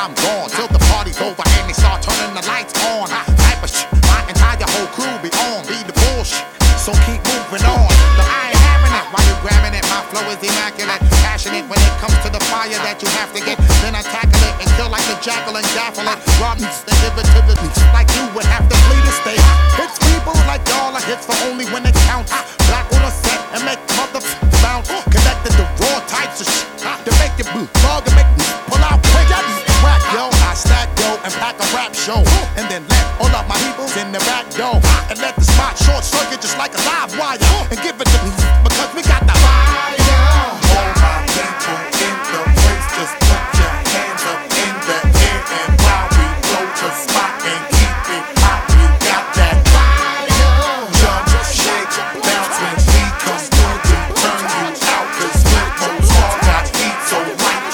I'm gone till the party's over and they start turning the lights on. Type of shit, my entire whole crew be on, be the bullshit. So keep moving on. No, I ain't having it while you grabbing it. My flow is immaculate, passionate when it comes to the fire that you have to get. Then I tackle it and kill like the jackal and gaffle it. Rob me, then give it to the beast like you would have to flee the state. Hits people like y'all are hits for only when it counts. Black on a set and make motherfuckers bounce. Connected to raw types of shit to make it blue. Dog and make me pull out quick. Whack yo, I stack yo and pack a rap show, and then let all of my peoples in the back door and let the spot short circuit just like a live wire and give it to me because we got the fire.